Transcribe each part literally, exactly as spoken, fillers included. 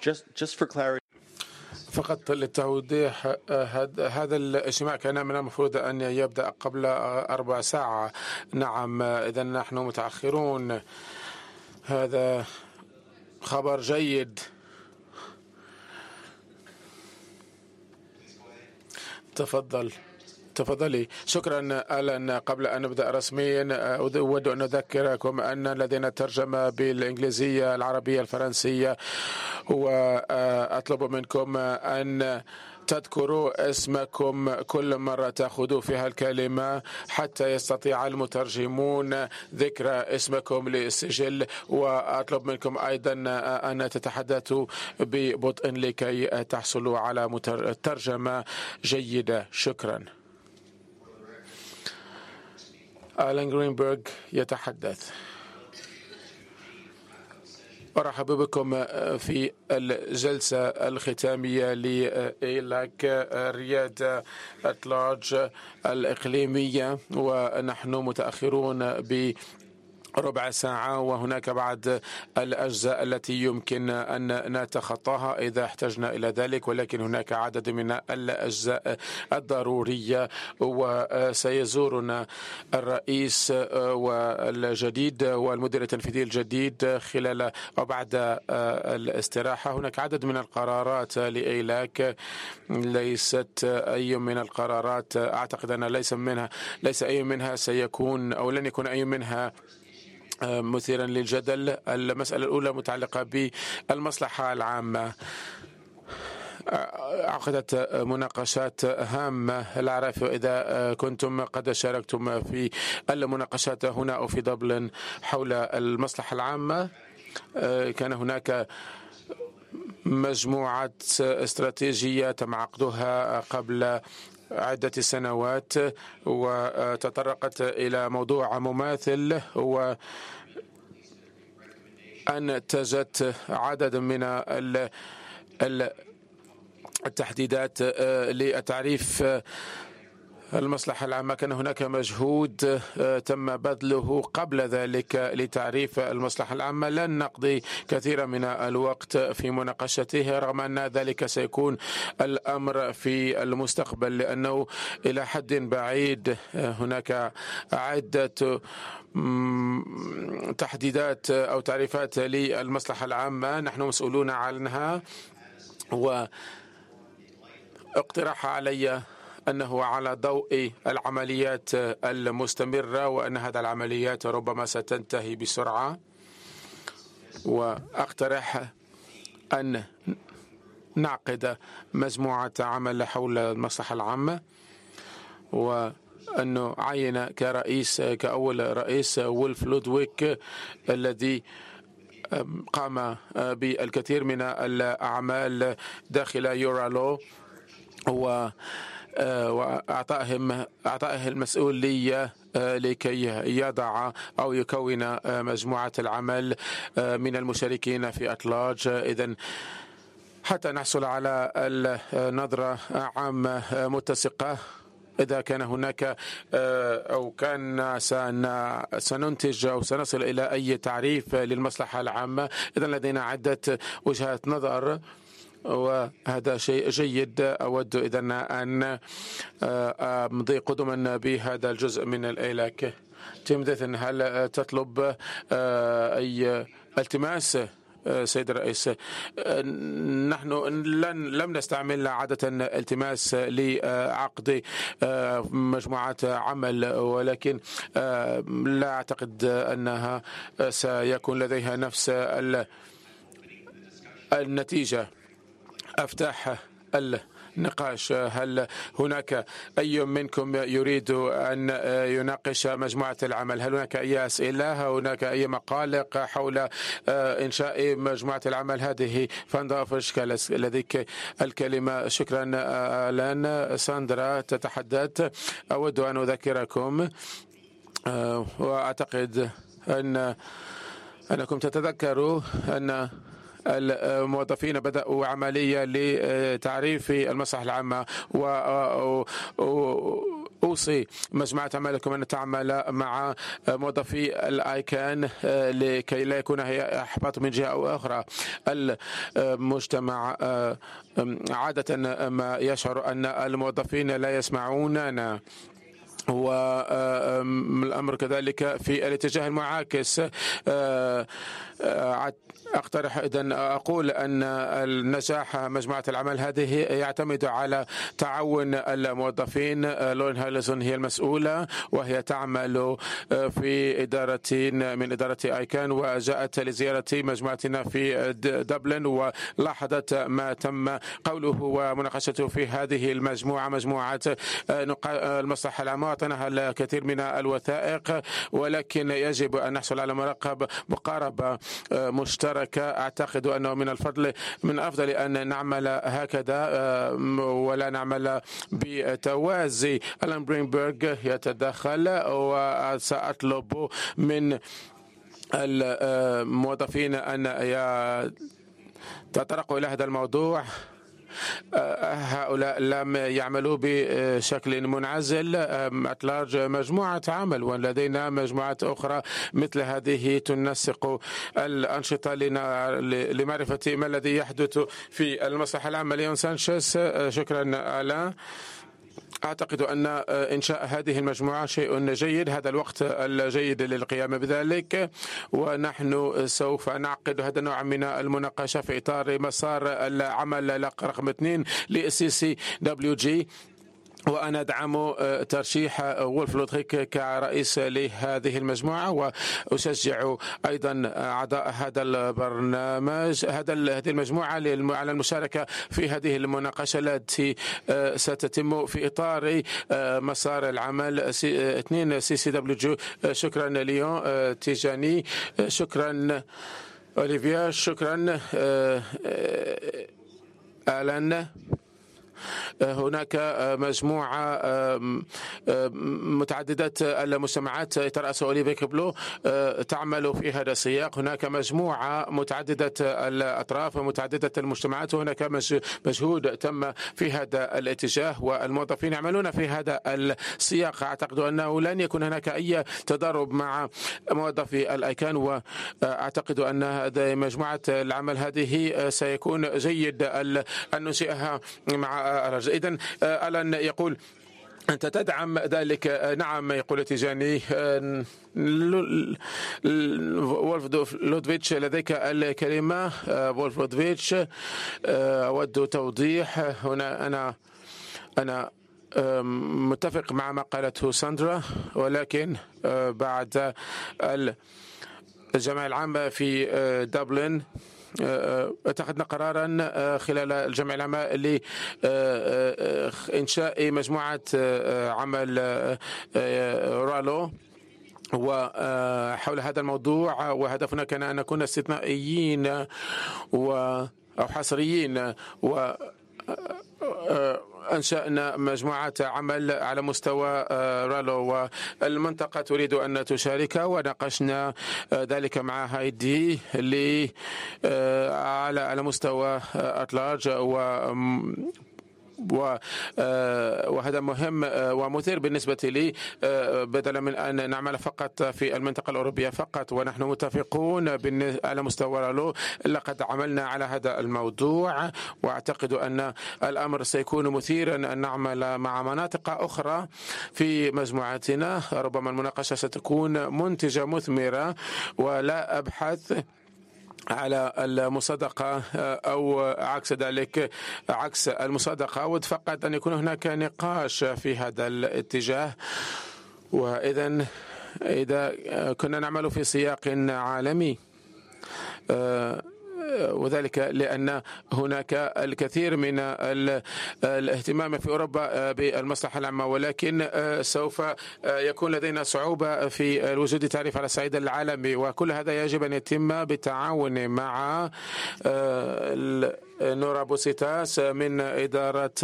Just, just for clarity. فقط للتوضيح، هذا الاجتماع كان من المفروض أن يبدأ قبل أربع ساعة. نعم، إذا نحن متأخرون. هذا خبر جيد. تفضل تفضلي. شكرا. ألا قبل أن نبدأ رسميا أود أن أذكركم أن لدينا ترجمة بالإنجليزية العربية الفرنسية، وأطلب منكم أن تذكروا اسمكم كل مرة تأخذوا فيها الكلمة حتى يستطيع المترجمون ذكر اسمكم للسجل. وأطلب منكم أيضا أن تتحدثوا ببطء لكي تحصلوا على ترجمة جيدة. شكرا. آلان جرينبرغ يتحدث. أرحب بكم في الجلسة الختامية لإيلاك ريادة أتلاج الإقليمية، ونحن متأخرون ب ربع ساعة، وهناك بعض الأجزاء التي يمكن أن نتخطاها إذا احتجنا إلى ذلك، ولكن هناك عدد من الأجزاء الضرورية. وسيزورنا الرئيس والجديد والمدير التنفيذي الجديد خلال أو بعد الاستراحة. هناك عدد من القرارات لإيلاك، ليست أي من القرارات أعتقد أن ليس منها ليس أي منها سيكون أو لن يكون أي منها مثيرا للجدل. المسألة الأولى متعلقة بالمصلحة العامة. عقدت مناقشات هامة، لا أعرف إذا كنتم قد شاركتم في المناقشات هنا أو في دبلن حول المصلحة العامة. كان هناك مجموعة استراتيجية تم عقدها قبل عدة سنوات، وتطرقت إلى موضوع مماثل، وأنتجت عدد من التحديدات للتعريف المصلحة العامة. كان هناك مجهود تم بذله قبل ذلك لتعريف المصلحة العامة. لن نقضي كثيرا من الوقت في مناقشته، رغم أن ذلك سيكون الأمر في المستقبل، لأنه إلى حد بعيد هناك عدة تحديدات أو تعريفات للمصلحة العامة نحن مسؤولون عنها. واقترح علي أنه على ضوء العمليات المستمرة، وأن هذه العمليات ربما ستنتهي بسرعة، وأقترح أن نعقد مجموعة عمل حول المصلحة العامة، وأنه عين كرئيس كأول رئيس وولف لودويك الذي قام بالكثير من الأعمال داخل يورالو، و وأعطائهم أعطائه المسؤولية لكي يضع أو يكون مجموعة العمل من المشاركين في أتلاج. إذن حتى نحصل على النظرة عامة متسقة، إذا كان هناك أو كان سننتج أو سنصل إلى أي تعريف للمصلحة العامة، إذن لدينا عدة وجهات نظر، وهذا شيء جيد. أود إذن أن أمضي قدما بهذا الجزء من الإيلاك. تيموثي، هل تطلب أي التماس سيد الرئيس؟ نحن لن لم نستعمل عادة التماس لعقد مجموعات عمل، ولكن لا أعتقد أنها سيكون لديها نفس النتيجة. أفتح النقاش. هل هناك أي منكم يريد أن يناقش مجموعة العمل؟ هل هناك أي أسئلة؟ هل هناك أي مقالق حول إنشاء مجموعة العمل هذه؟ فاندافش لديك الكلمة. شكرا آلان. ساندرا تتحدث. أود أن أذكركم، وأعتقد أن أنكم تتذكروا أن الموظفين بدأوا عملية لتعريف المصلحة العامة، أوصي مجموعة عملكم أن تعمل مع موظفي الآيكان لكي لا يكون هي إحباط من جهة أو أخرى. المجتمع عادة ما يشعر أن الموظفين لا يسمعوننا، والأمر كذلك في الاتجاه المعاكس. أقترح إذن أقول أن النجاح مجموعة العمل هذه يعتمد على تعاون الموظفين. لورين هاليزون هي المسؤولة، وهي تعمل في إدارة من إدارة آيكان، وجاءت لزيارة مجموعتنا في دبلن ولاحظت ما تم قوله ومناقشته في هذه المجموعة، مجموعة المصلحة العامة. أعطيناها الكثير من الوثائق، ولكن يجب أن نحصل على مراقبة مقاربة مشتركة. أعتقد أنه من الفضل من أفضل أن نعمل هكذا ولا نعمل بتوازي. ألان برينبرغ يتدخل، وسأطلب من الموظفين أن يتطرقوا إلى هذا الموضوع. هؤلاء لم يعملوا بشكل منعزل، أتلارج مجموعة عمل، ولدينا مجموعات أخرى مثل هذه تنسق الأنشطة لمعرفة ما الذي يحدث في المصلحة العامة. ليون سانشيز، شكرا ألا. أعتقد أن إنشاء هذه المجموعة شيء جيد، هذا الوقت الجيد للقيام بذلك، ونحن سوف نعقد هذا النوع من المناقشة في إطار مسار العمل رقم اثنين للسي سي دبليو جي. وأنا أدعم ترشيح وولف لودغيك كرئيس لهذه المجموعة، وأشجع أيضا أعضاء هذا البرنامج هذا هذه المجموعة على المشاركة في هذه المناقشة التي ستتم في إطار مسار العمل اثنين سي سي دبليو جي. شكرا ليون. تيجاني، شكرا أوليفيا، شكرا آلان. هناك مجموعة متعددة المجتمعات ترأس أوليفيا كبلو تعمل في هذا السياق. هناك مجموعة متعددة الأطراف ومتعددة المجتمعات، وهناك مجهود تم في هذا الاتجاه، والموظفين يعملون في هذا السياق. أعتقد أنه لن يكون هناك أي تضارب مع موظفي الآيكان، وأعتقد أن هذه مجموعة العمل هذه سيكون جيد أن ننشئها مع الرجل. إذن ألان يقول أنت تدعم ذلك؟ نعم، يقول تيجاني. وولف لودفيتش، لديك الكلمة. وولف لودفيتش، أود توضيح هنا. أنا أنا متفق مع ما قالته ساندرا، ولكن بعد الجمعية العامة في دبلن اتخذنا قرارا خلال الجمعية العامة لإنشاء مجموعة عمل رالو، وحول هذا الموضوع، وهدفنا كان أن نكون استثنائيين أو حصريين، و أنشأنا مجموعة عمل على مستوى رالو، والمنطقة تريد أن تشارك، وناقشنا ذلك مع هايدي لي على على مستوى أتلارج، و وهذا مهم ومثير بالنسبة لي، بدلا من أن نعمل فقط في المنطقة الأوروبية فقط. ونحن متفقون على مستوى رالو، لقد عملنا على هذا الموضوع، وأعتقد أن الأمر سيكون مثيرا أن نعمل مع مناطق أخرى في مجموعتنا. ربما المناقشة ستكون منتجة مثمرة، ولا أبحث على المصادقة أو عكس ذلك، عكس المصادقة، أود فقط أن يكون هناك نقاش في هذا الاتجاه. وإذا إذا كنا نعمل في سياق عالمي، وذلك لأن هناك الكثير من الاهتمام في أوروبا بالمصلحة العامة، ولكن سوف يكون لدينا صعوبة في الوجود تعريف على الصعيد العالمي، وكل هذا يجب أن يتم بالتعاون مع نورا بوسيتاس من إدارة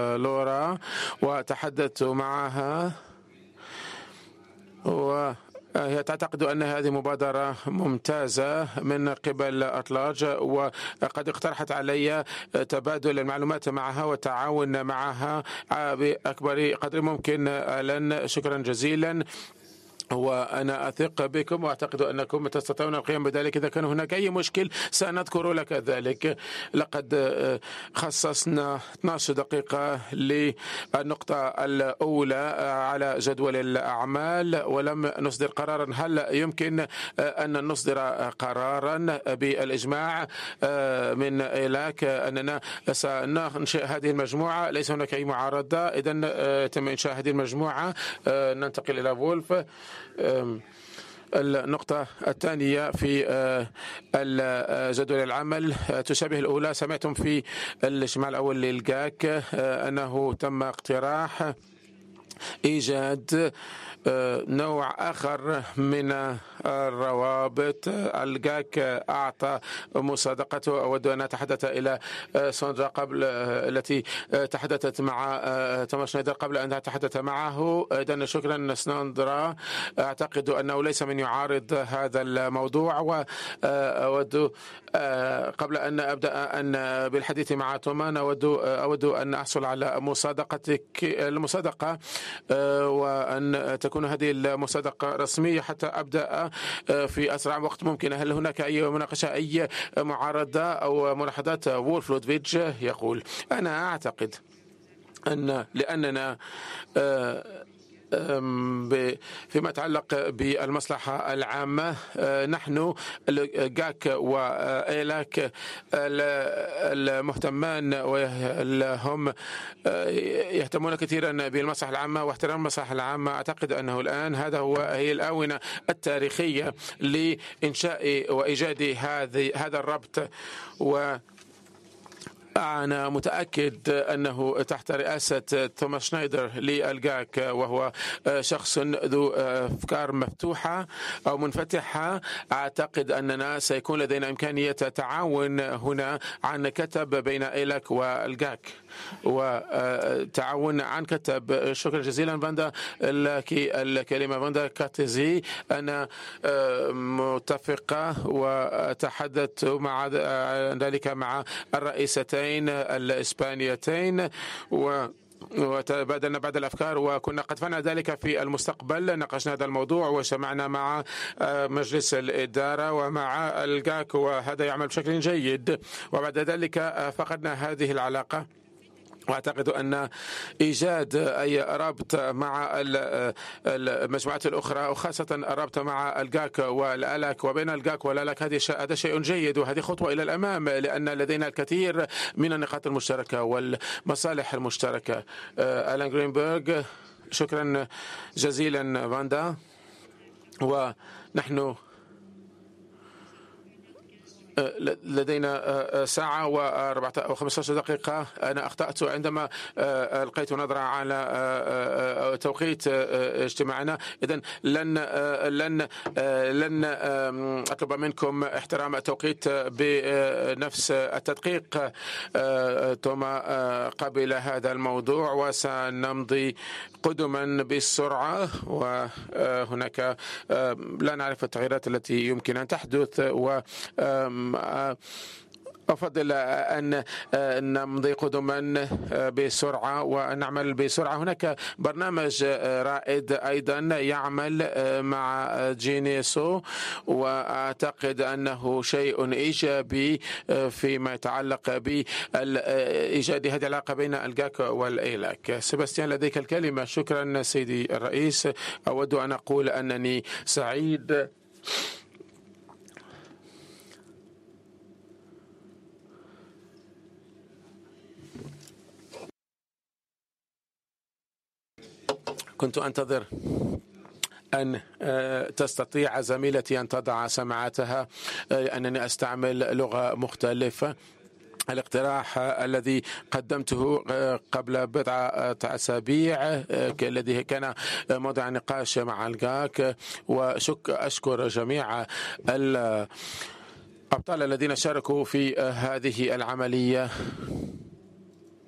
لورا، وتحدثت معها، و هي تعتقد أن هذه مبادرة ممتازة من قبل أطلاج، وقد اقترحت علي تبادل المعلومات معها والتعاون معها بأكبر قدر ممكن. أهلا، شكرا جزيلا، وأنا أثق بكم وأعتقد أنكم تستطيعون القيام بذلك. إذا كان هناك أي مشكل سنذكر لك ذلك. لقد خصصنا اثنتي عشرة دقيقة للنقطة الأولى على جدول الأعمال ولم نصدر قرارا. هل يمكن أن نصدر قرارا بالإجماع من إيلاك أننا سننشئ هذه المجموعة؟ ليس هناك أي معارضة، إذن تم إنشاء هذه المجموعة. ننتقل إلى وولف. النقطة الثانية في جدول العمل تشابه الأولى. سمعتم في الاجتماع الأول للجاك أنه تم اقتراح إيجاد نوع آخر من الروابط. الجاك أعطى مصادقته. أود أن أتحدث إلى ساندرا قبل التي تحدثت مع توماس شنايدر قبل أن أتحدث معه. إذن شكرا ساندرا. أعتقد أنه ليس من يعارض هذا الموضوع، وأود قبل أن أبدأ أن بالحديث مع تومان أود أود أن أحصل على مصادقتك المصادقة، وأن تكون هذه المصادقة رسمية حتى أبدأ في أسرع وقت ممكن. هل هناك أي مناقشة، أي معارضة أو ملاحظات؟ وولف لودفيتش يقول: أنا أعتقد أن لأننا فيما يتعلق بالمصلحة العامة نحن جاك وإيلاك المهتمان وهم يهتمون كثيرا بالمصلحة العامة واحترام المصلحة العامة. أعتقد أنه الآن هذا هو هي الآونة التاريخية لإنشاء وإيجاد هذه هذا الربط. و أنا متأكد أنه تحت رئاسة توماس شنايدر للجاك، وهو شخص ذو أفكار مفتوحة أو منفتحة، أعتقد أننا سيكون لدينا إمكانية تعاون هنا عن كتب بين إيلاك والجاك وتعاون عن كتب. شكرا جزيلا فاندا لك الكلمة. فاندا كاتيزي: أنا متفقة وتحدثت مع ذلك مع الرئيستين الإسبانيتين و وتبادلنا بعض الأفكار، وكنا قد فعلنا ذلك في المستقبل. ناقشنا هذا الموضوع وسمعنا مع مجلس الإدارة ومع الجاك، وهذا يعمل بشكل جيد. وبعد ذلك فقدنا هذه العلاقة. وأعتقد أن إيجاد أي رابط مع المجموعات الأخرى، وخاصة الرابط مع الجاك والألاك وبين الجاك والألاك، هذا شيء جيد وهذه خطوة إلى الأمام، لأن لدينا الكثير من النقاط المشتركة والمصالح المشتركة. ألان جرينبرغ: شكرا جزيلا فاندا. ونحن لدينا ساعة وأربعة أو خمسة عشر دقيقة. أنا أخطأت عندما ألقيت نظرة على توقيت اجتماعنا. إذن لن لن لن أطلب منكم احترام التوقيت بنفس التدقيق. توما قبل هذا الموضوع وسنمضي قدما بالسرعة، وهناك لا نعرف التغييرات التي يمكن أن تحدث، و أفضل أن نمضي قدما بسرعة ونعمل بسرعة. هناك برنامج رائد أيضا يعمل مع جينيسو، وأعتقد أنه شيء إيجابي فيما يتعلق بإيجاد هذه العلاقة بين الجاك والإيلاك. سيباستيان لديك الكلمة. شكرا سيدي الرئيس. أود أن أقول أنني سعيد كنت أنتظر أن تستطيع زميلتي أن تضع سماعاتها، أنني أستعمل لغة مختلفة. الاقتراح الذي قدمته قبل بضعة أسابيع الذي كان موضع نقاش مع الجاك، وأشكر جميع الأبطال الذين شاركوا في هذه العملية.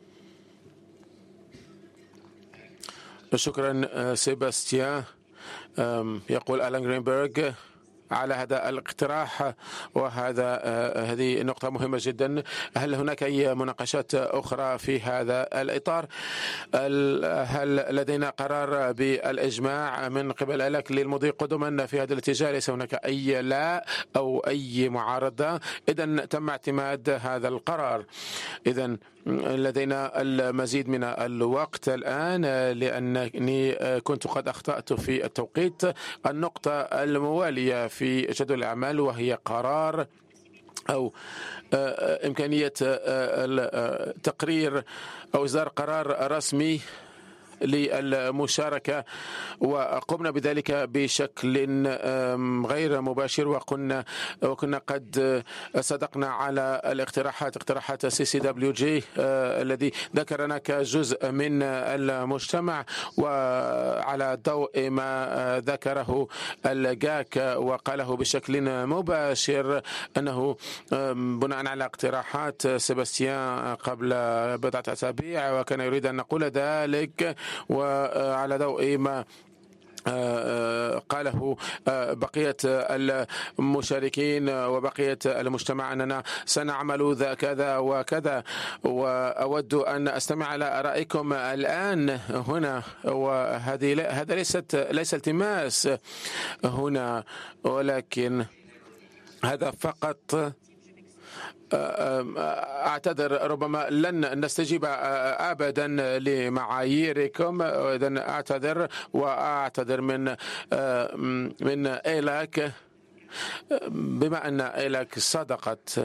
شكرا سيباستيان. يقول ألان جرينبرغ على هذا الاقتراح، وهذا هذه نقطة مهمة جدا. هل هناك أي مناقشات أخرى في هذا الإطار؟ هل لدينا قرار بالإجماع من قبل ألك للمضي قدما في هذا الاتجاه؟ ليس هناك أي لا أو أي معارضة، إذن تم اعتماد هذا القرار. إذن لدينا المزيد من الوقت الآن، لأنني كنت قد أخطأت في التوقيت. النقطة الموالية في جدول الأعمال وهي قرار أو إمكانية تقرير أو إصدار قرار رسمي للمشاركة، وقمنا بذلك بشكل غير مباشر، وكنا وكنا قد صدقنا على الاقتراحات اقتراحات سي سي دبليو جي الذي ذكرنا كجزء من المجتمع، وعلى ضوء ما ذكره الجاك وقاله بشكل مباشر أنه بناء على اقتراحات سيباستيان قبل بضعة أسابيع، وكان يريد أن نقول ذلك، وعلى ضوء ما قاله بقية المشاركين وبقية المجتمع أننا سنعمل ذا كذا وكذا. وأود أن أستمع على رأيكم الآن هنا، وهذه هذا ليست ليس التماس هنا، ولكن هذا فقط. أعتذر، ربما لن نستجيب أبدا لمعاييركم، إذن أعتذر وأعتذر من من إيلاك، بما أن إيلاك صدقت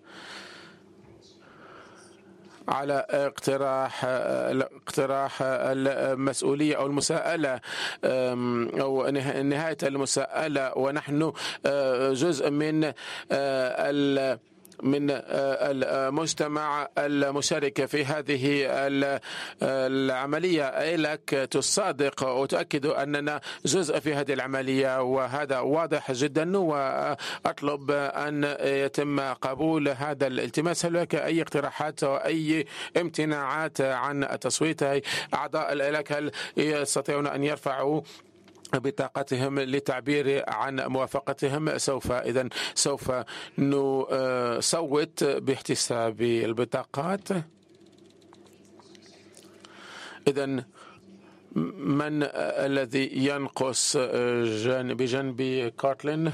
على اقتراح اقتراح المسؤولية أو المساءلة أو نهاية المساءلة، ونحن جزء من ال من المجتمع المشارك في هذه العملية. إيلاك تصادق وتؤكد أننا جزء في هذه العملية، وهذا واضح جدا، وأطلب أن يتم قبول هذا الالتماس. هل لك أي اقتراحات أو أي امتناعات عن التصويت؟ أعضاء الإيلاك هل يستطيعون أن يرفعوا بطاقتهم للتعبير عن موافقتهم؟ سوف إذن سوف نصوت باحتساب البطاقات. إذن من الذي ينقص بجنب كارتلين؟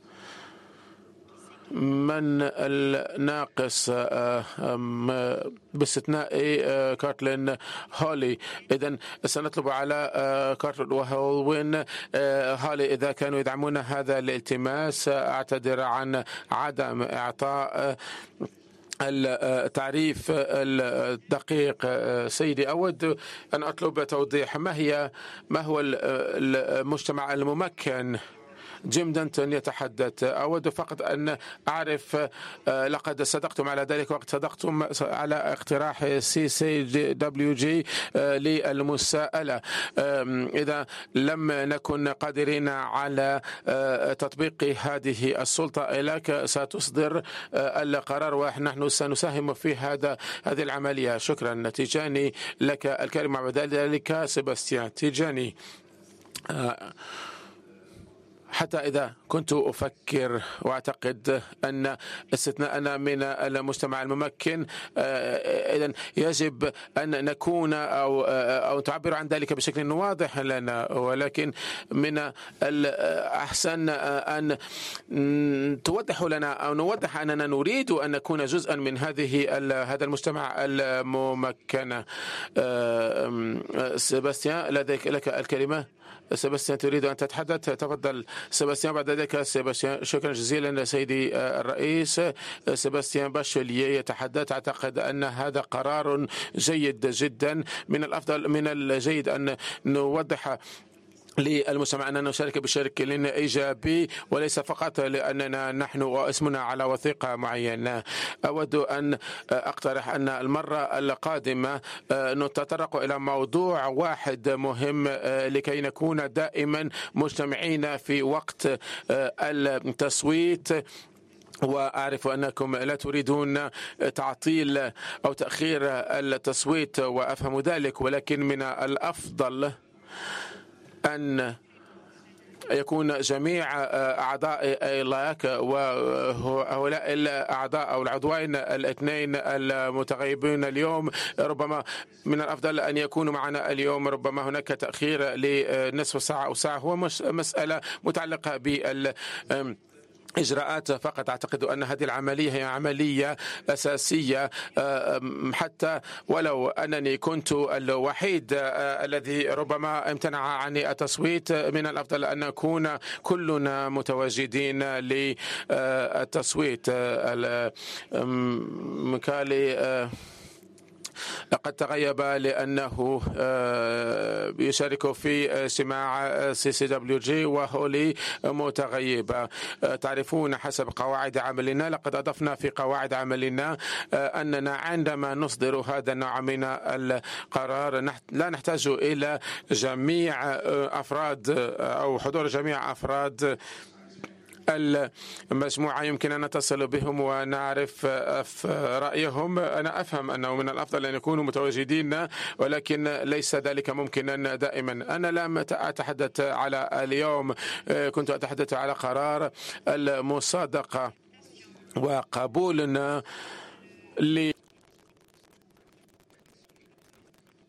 من الناقص باستثناء كارتلين هولي؟ إذن سنطلب على كارتلين وهولوين هولي إذا كانوا يدعمون هذا الالتماس. أعتذر عن عدم إعطاء التعريف الدقيق. سيدي، أود أن أطلب توضيح. ما هي ما هو المجتمع الممكن؟ جيم دنتون يتحدث. أود فقط أن أعرف، لقد صدقتم على ذلك وقد صدقتم على اقتراح سي سي دبليو جي للمساءلة. إذا لم نكن قادرين على تطبيق هذه السلطة إليك ستصدر القرار، ونحن سنساهم في هذا هذه العملية. شكرا. تيجاني لك الكلمة بعد ذلك. سيباستيان. تيجاني، حتى إذا كنت أفكر وأعتقد أن استثناءنا من المجتمع الممكن، إذن يجب أن نكون أو أو تعبر عن ذلك بشكل واضح لنا، ولكن من الأحسن أن توضح لنا أو نوضح أننا نريد أن نكون جزءا من هذه هذا المجتمع الممكن. سيباستيان، لديك لك الكلمة. سيباستيان، تريد أن تتحدث؟ تفضل سيباستيان. بعد ذلك سيباستيان. شكرا جزيلا سيدي الرئيس. سيباستيان باشليي يتحدث. أعتقد أن هذا قرار جيد جدا. من الأفضل من الجيد أن نوضح للمجتمع أننا نشارك بشكل إيجابي، وليس فقط لأننا نحن واسمنا على وثيقة معينة. أود أن أقترح أن المرة القادمة نتطرق إلى موضوع واحد مهم لكي نكون دائما مجتمعين في وقت التصويت. وأعرف أنكم لا تريدون تعطيل أو تأخير التصويت وأفهم ذلك، ولكن من الأفضل أن يكون جميع أعضاء إيلاك وهؤلاء الأعضاء أو العضوين الاثنين المتغيبين اليوم ربما من الأفضل أن يكونوا معنا اليوم. ربما هناك تأخير لنصف ساعة أو ساعة، هو مش مسألة متعلقة بال إجراءات فقط. أعتقد أن هذه العملية هي عملية أساسية، حتى ولو أنني كنت الوحيد الذي ربما امتنع عن التصويت، من الأفضل أن نكون كلنا متواجدين للتصويت. مكالي لقد تغيب لأنه يشارك في اجتماع سي سي دبليو جي، وهولي متغيبة. تعرفون حسب قواعد عملنا، لقد أضفنا في قواعد عملنا أننا عندما نصدر هذا النوع من القرار لا نحتاج إلى جميع أفراد أو حضور جميع أفراد المجموعة. يمكن أن نتصل بهم ونعرف رأيهم. أنا أفهم أنه من الأفضل أن يكونوا متواجدين، ولكن ليس ذلك ممكنا دائما. أنا لم أتحدث على اليوم، كنت أتحدث على قرار المصادقة وقبولنا ل